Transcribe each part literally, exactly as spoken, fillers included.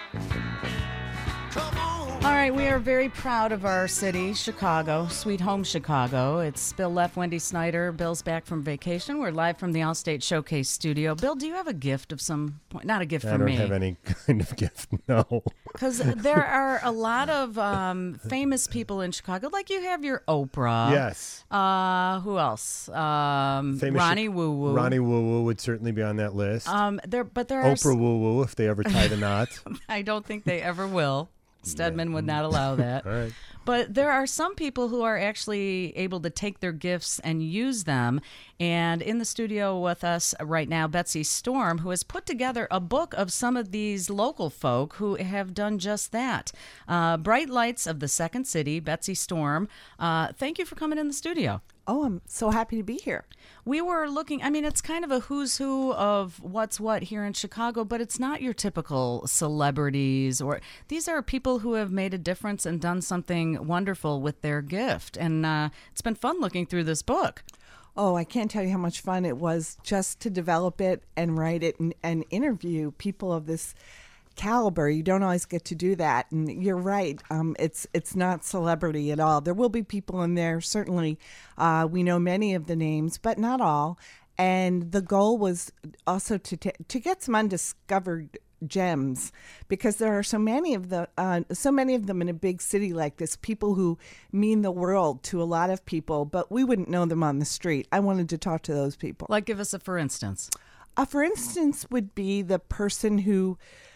All right, we are very proud of our city, Chicago, sweet home Chicago. It's Bill left, Wendy Snyder. Bill's back from vacation. We're live from the Allstate Showcase studio. Bill, do you have a gift of some point? Not a gift I for me. I don't have any kind of gift, no. Because there are a lot of um, famous people in Chicago, like you have your Oprah. Yes. Uh, who else? Um, Famous Ronnie Chi- Woo Woo. Ronnie Woo Woo would certainly be on that list. Um, there, but there are. Oprah Woo Woo, if they ever tie the knot. I don't think they ever will. Stedman would not allow that. All right. But there are some people who are actually able to take their gifts and use them. And in the studio with us right now, Betsy Storm, who has put together a book of some of these local folk who have done just that. Uh, Bright Lights of the Second City, Betsy Storm. Uh, thank you for coming in the studio. Oh, I'm so happy to be here. We were looking, I mean, it's kind of a who's who of what's what here in Chicago, but it's not your typical celebrities, or these are people who have made a difference and done something wonderful with their gift. And uh, it's been fun looking through this book. Oh, I can't tell you how much fun it was just to develop it and write it and, and interview people of this caliber. You don't always get to do that, and you're right. Um, it's it's not celebrity at all. There will be people in there. Certainly, uh, we know many of the names, but not all. And the goal was also to t- to get some undiscovered gems, because there are so many of the uh, so many of them in a big city like this. People who mean the world to a lot of people, but we wouldn't know them on the street. I wanted to talk to those people. Like, give us a for instance. Uh, for instance, would be the person who.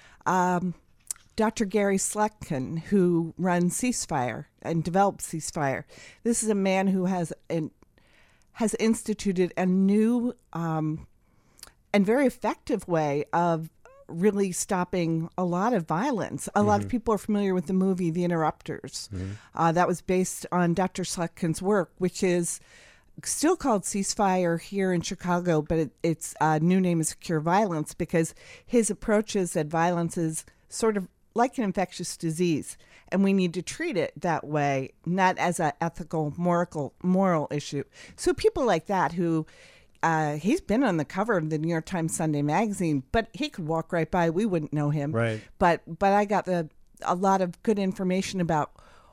Um, Doctor Gary Slutkin, who runs Ceasefire and develops Ceasefire. This is a man who has an, has instituted a new um, and very effective way of really stopping a lot of violence. A mm-hmm. lot of people are familiar with the movie The Interrupters. Mm-hmm. Uh, that was based on Doctor Slutkin's work, which is still called Ceasefire here in Chicago, but it, its uh, new name is Cure Violence, because his approach is that violence is sort of like an infectious disease, and we need to treat it that way, not as an ethical, moral, moral issue. So people like that who, uh, he's been on the cover of the New York Times Sunday magazine, but he could walk right by. We wouldn't know him. Right. But, but I got the, a lot of good information about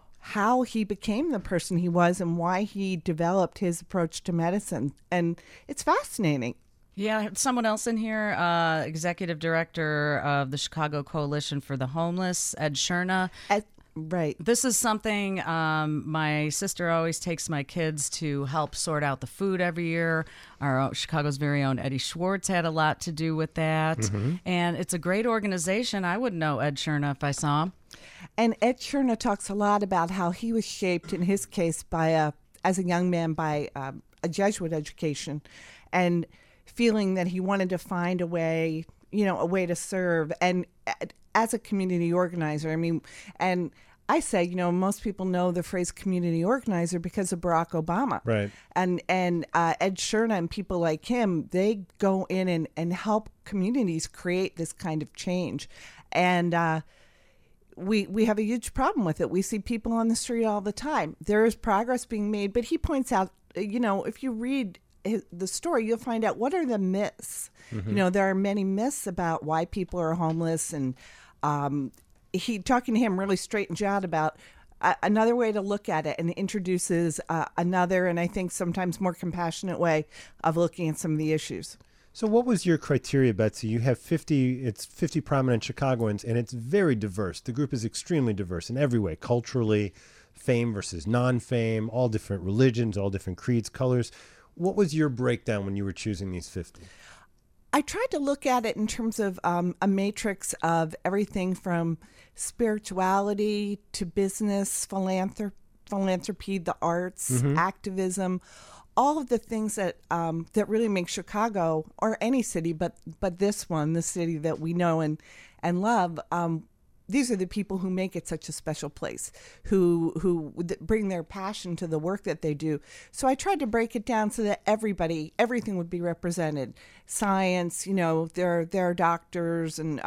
how he became the person he was and why he developed his approach to medicine. And it's fascinating. Yeah, someone else in here, uh, executive director of the Chicago Coalition for the Homeless, Ed Sherna. Ed, right. This is something um, my sister always takes my kids to help sort out the food every year. Our own, Chicago's very own Eddie Schwartz had a lot to do with that. Mm-hmm. And it's a great organization. I would know Ed Sherna if I saw him. And Ed Sherna talks a lot about how he was shaped, in his case, by a as a young man by um, a Jesuit education, and feeling that he wanted to find a way, you know, a way to serve, and as a community organizer. I mean, and I say, you know, most people know the phrase community organizer because of Barack Obama. Right. And and uh, Ed Sherna and people like him, they go in and, and help communities create this kind of change. And uh, we we have a huge problem with it. We see people on the street all the time. There is progress being made, but he points out, you know, if you read his, the story, you'll find out what are the myths. Mm-hmm. You know, there are many myths about why people are homeless, and um, he talking to him really straightens you out about uh, another way to look at it, and introduces uh, another, and I think sometimes more compassionate way of looking at some of the issues. So what was your criteria, Betsy? You have fifty, it's fifty prominent Chicagoans, and it's very diverse. The group is extremely diverse in every way, culturally, fame versus non-fame, all different religions, all different creeds, colors. What was your breakdown when you were choosing these fifty? I tried to look at it in terms of um, a matrix of everything from spirituality to business, philanthrop- philanthropy, the arts, mm-hmm. activism, all of the things that um, that really make Chicago, or any city, but but this one, the city that we know and and love, um, these are the people who make it such a special place, who who bring their passion to the work that they do. So I tried to break it down so that everybody, everything would be represented. Science, you know, there there are doctors and uh,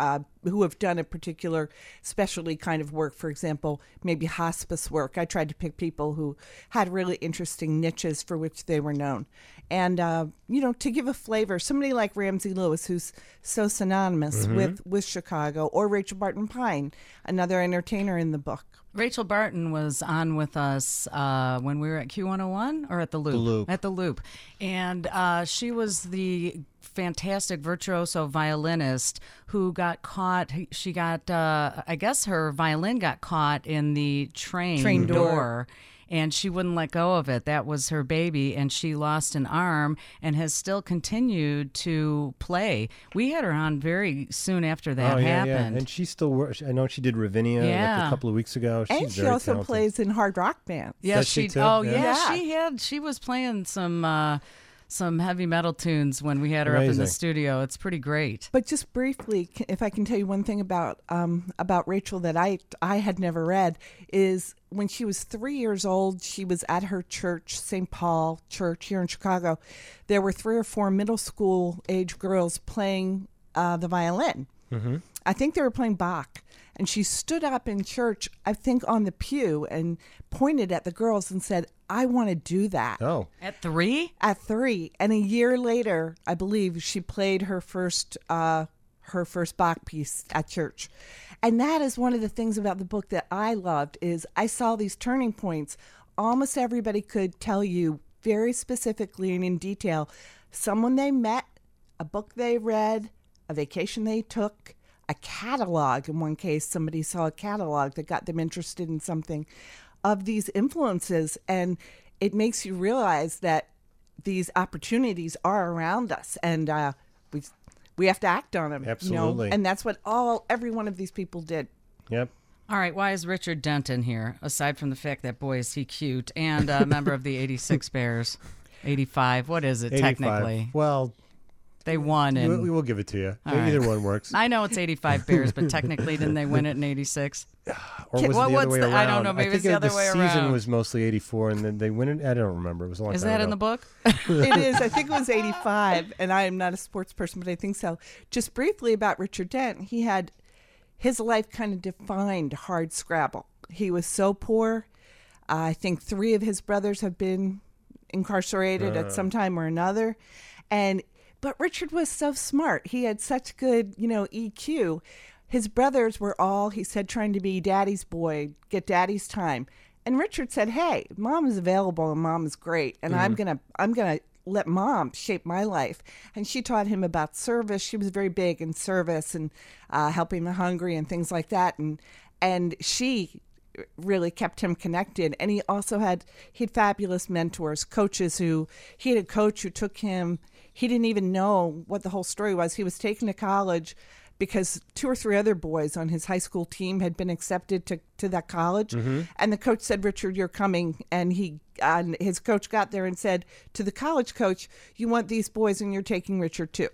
who have done a particular specialty kind of work. For example, maybe hospice work. I tried to pick people who had really interesting niches for which they were known. And, uh, you know, to give a flavor, somebody like Ramsey Lewis, who's so synonymous Mm-hmm. with, with Chicago, or Rachel Barton Pine, another entertainer in the book. Rachel Barton was on with us uh, when we were at Q one oh one or at the Loop? The Loop. At the Loop. And uh, she was the fantastic virtuoso violinist who got caught. She got, uh, I guess her violin got caught in the train, Train door. door. And she wouldn't let go of it. That was her baby, and she lost an arm and has still continued to play. We had her on very soon after that oh, yeah, happened. yeah. And she still works. I know she did Ravinia like Yeah. a couple of weeks ago. She's And she very also talented. plays in hard rock bands. Yeah, Does she she. too? Oh, Yeah. yeah. Yeah. She had. She was playing some uh, some heavy metal tunes when we had her up in the Amazing. studio. It's pretty great. But just briefly, c- if I can tell you one thing about um, about Rachel that I I had never read, is when she was three years old, she was at her church, Saint Paul Church here in Chicago. There were three or four middle school age girls playing uh, the violin. Mm-hmm. I think they were playing Bach. And she stood up in church, I think on the pew, and pointed at the girls and said, I want to do that. Oh, At three, At three. And a year later, I believe, she played her first uh, her first Bach piece at church. And that is one of the things about the book that I loved, is I saw these turning points. Almost everybody could tell you very specifically and in detail someone they met, a book they read, a vacation they took, a catalog. In one case, somebody saw a catalog that got them interested in something, of these influences. And it makes you realize that these opportunities are around us, and uh, we we have to act on them. Absolutely. You know? And that's what all every one of these people did. yep. all right. Why is Richard Denton here? Aside from the fact that boy is he cute, and a member of the eighty-six Bears, eighty-five. What is it eighty-five. technically? Well, They won, we, and we will give it to you. All Either right. one works. I know it's eighty-five Bears, but technically, didn't they win it in eighty-six? Or was What- it the other what's way the- around? I don't know, maybe think it's the it- other way season around. was mostly eighty-four, and then they win it. I don't remember. It was a long Is time that ago. in the book? It is. I think it was eighty-five, and I am not a sports person, but I think so. Just briefly about Richard Dent, he had his life kind of defined hard scrabble. He was so poor. Uh, I think three of his brothers have been incarcerated at some time or another, and but Richard was so smart. He had such good, you know, E Q. His brothers were all, he said, trying to be daddy's boy, get daddy's time. And Richard said, "Hey, mom is available and mom is great, and I'm gonna, I'm gonna let mom shape my life." And she taught him about service. She was very big in service and uh, helping the hungry and things like that. And and she really kept him connected. And he also had he had fabulous mentors, coaches who he had a coach who took him. He didn't even know what the whole story was. He was taken to college because two or three other boys on his high school team had been accepted to, to that college. And the coach said, "Richard, you're coming." And he and his coach got there and said to the college coach, "You want these boys and you're taking Richard too."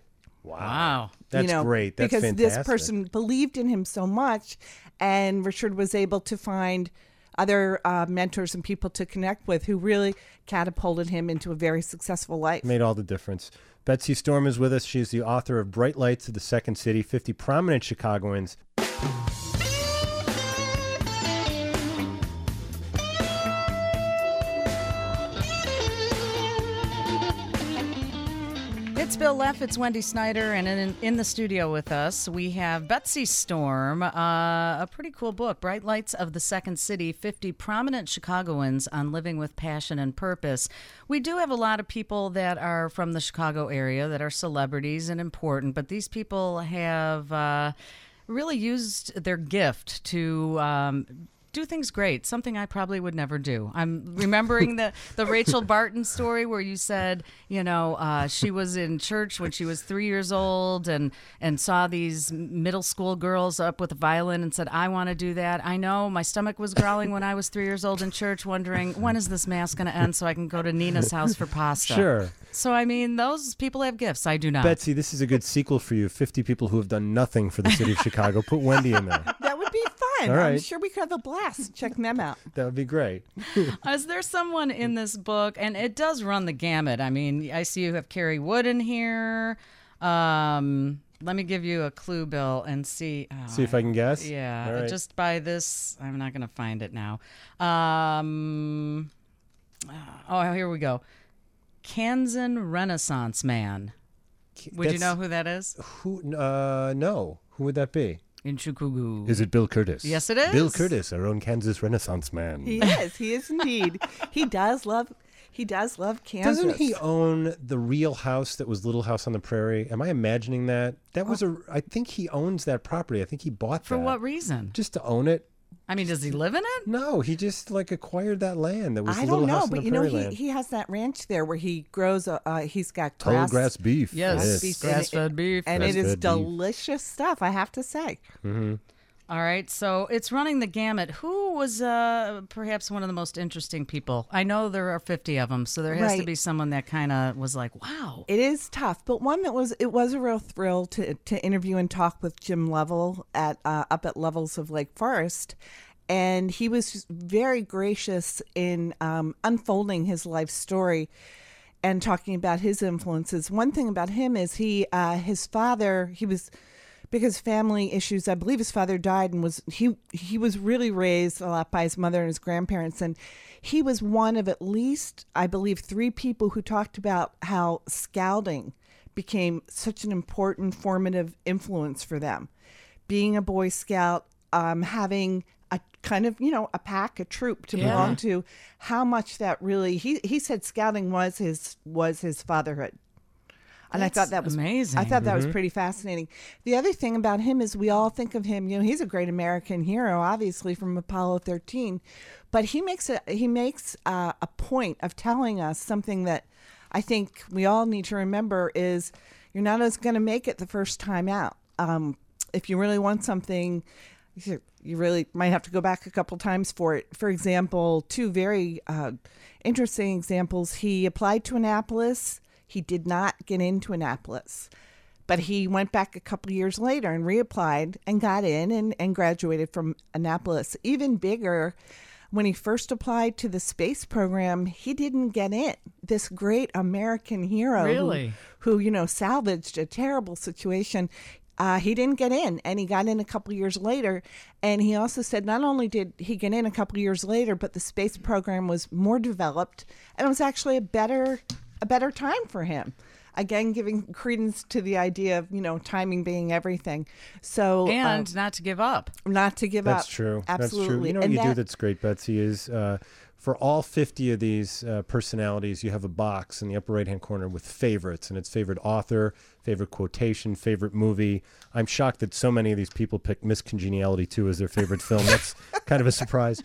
Wow. That's you know, great. That's because fantastic. this person believed in him so much, and Richard was able to find other uh, mentors and people to connect with who really catapulted him into a very successful life. Made all the difference. Betsy Storm is with us. She's the author of Bright Lights of the Second City, fifty Prominent Chicagoans. It's Bill Leff, it's Wendy Snyder, and in, in the studio with us, we have Betsy Storm, uh, a pretty cool book, Bright Lights of the Second City, fifty Prominent Chicagoans on Living with Passion and Purpose. We do have a lot of people that are from the Chicago area that are celebrities and important, but these people have uh, really used their gift to um, do things great, something I probably would never do. I'm remembering the, the Rachel Barton story where you said, you know, uh, she was in church when she was three years old and, and saw these middle school girls up with a violin and said, I want to do that. I know my stomach was growling when I was three years old in church, wondering, when is this mass going to end so I can go to Nina's house for pasta? Sure. So, I mean, those people have gifts. I do not. Betsy, this is a good sequel for you. fifty people who have done nothing for the city of Chicago. Put Wendy in there. That would be fun. All I'm right. sure we could have a blast checking them out. That would be great. Is there someone in this book, and it does run the gamut? I mean, I see you have Carrie Wood in here. Um, let me give you a clue, Bill, and see. Oh, See if I can guess? Yeah, All right. just by this, I'm not going to find it now. Um, oh, here we go. Kansan Renaissance Man. Would you That's- know who that is? Who? Uh, no. Who would that be? In Chukugu. Is it Bill Curtis? Yes, it is. Bill Curtis, our own Kansas Renaissance man. He is. He is indeed. He does love. He does love Kansas. Doesn't he own the real house that was Little House on the Prairie? Am I imagining that? That was a. I think he owns that property. I think he bought For that. what reason? Just to own it. I mean, does he live in it? No, he just like acquired that land that was I the don't Little know, House on but the you know, Prairie he, land. he has that ranch there where he grows. Uh, uh, he's got Tall grass, grass beef. Yes, beef. grass-fed beef. and it is Grass-fed beef. delicious stuff. I have to say. All right, so it's running the gamut. Who was uh, perhaps one of the most interesting people? I know there are fifty of them, so there has to Right. be someone that kind of was like, wow. It is tough, but one that was it was a real thrill to to interview and talk with Jim Lovell at uh, up at Levels of Lake Forest, and he was just very gracious in um, unfolding his life story and talking about his influences. One thing about him is he uh, his father he was. Because family issues, I believe his father died, and was he he was really raised a lot by his mother and his grandparents, and he was one of at least, I believe, three people who talked about how scouting became such an important formative influence for them. Being a Boy Scout, um, having a kind of, you know, a pack, a troop to Yeah. belong to, how much that really he he said scouting was his was his fatherhood. And That's I thought that was amazing. I thought that was pretty fascinating. The other thing about him is we all think of him, you know, he's a great American hero, obviously from Apollo thirteen, but he makes a he makes uh, a point of telling us something that I think we all need to remember is you're not always going to make it the first time out. Um, if you really want something, you you really might have to go back a couple times for it. For example, two very uh, interesting examples. He applied to Annapolis. He did not get into Annapolis, but he went back a couple years later and reapplied and got in and, and graduated from Annapolis. Even bigger, when he first applied to the space program, he didn't get in. This great American hero who- Really? who, you know, salvaged a terrible situation. Uh, he didn't get in, and he got in a couple years later. And he also said not only did he get in a couple years later, but the space program was more developed, and it was actually a better a better time for him. Again, giving credence to the idea of, you know, timing being everything. So uh, And not to give up. not to give That's up. true. Absolutely. That's true. You know what And you do that- that's great, Betsy, is uh, for all fifty of these uh, personalities, you have a box in the upper right-hand corner with favorites, and it's favorite author, favorite quotation, favorite movie. I'm shocked that so many of these people picked Miss Congeniality two as their favorite film. That's kind of a surprise.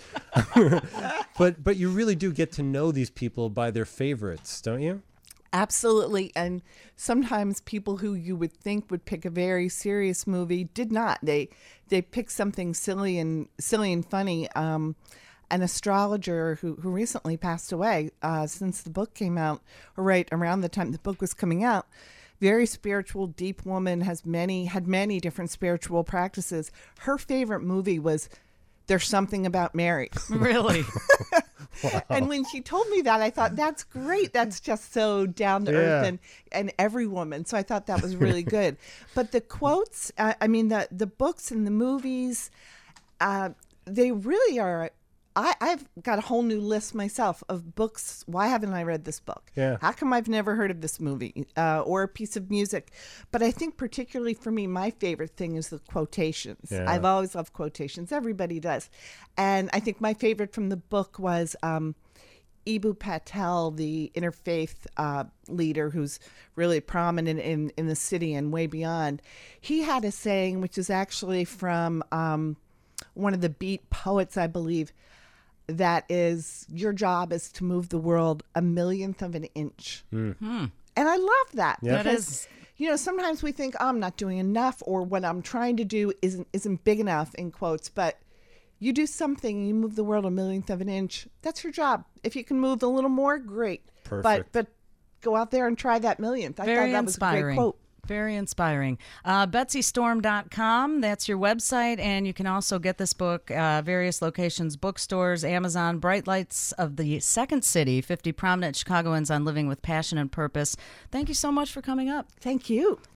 but but you really do get to know these people by their favorites, don't you? Absolutely. And sometimes people who you would think would pick a very serious movie did not. They they picked something silly and silly and funny. Um, an astrologer who, who recently passed away uh, since the book came out, or right around the time the book was coming out. Very spiritual, deep woman, has many had many different spiritual practices. Her favorite movie was There's Something About Mary. Really? And when she told me that, I thought, that's great. That's just so down to earth Yeah. and, and every woman. So I thought that was really good. But the quotes, uh, I mean, the, the books and the movies, uh, they really are. I, I've got a whole new list myself of books. Why haven't I read this book? Yeah. How come I've never heard of this movie uh, or a piece of music? But I think particularly for me, my favorite thing is the quotations. Yeah. I've always loved quotations. Everybody does. And I think my favorite from the book was um, Ibu Patel, the interfaith uh, leader who's really prominent in, in the city and way beyond. He had a saying, which is actually from um, one of the Beat poets, I believe, that is, your job is to move the world a millionth of an inch. And I love that. Yeah. That because, is- you know, sometimes we think, oh, I'm not doing enough, or what I'm trying to do isn't isn't big enough, in quotes, but you do something, you move the world a millionth of an inch, that's your job. If you can move a little more, great. Perfect. But but go out there and try that millionth. I Very thought that was a great inspiring. quote. Very inspiring. Uh, Betsy Storm dot com, that's your website, and you can also get this book, uh, various locations, bookstores, Amazon, Bright Lights of the Second City, fifty Prominent Chicagoans on Living with Passion and Purpose. Thank you so much for coming up. Thank you.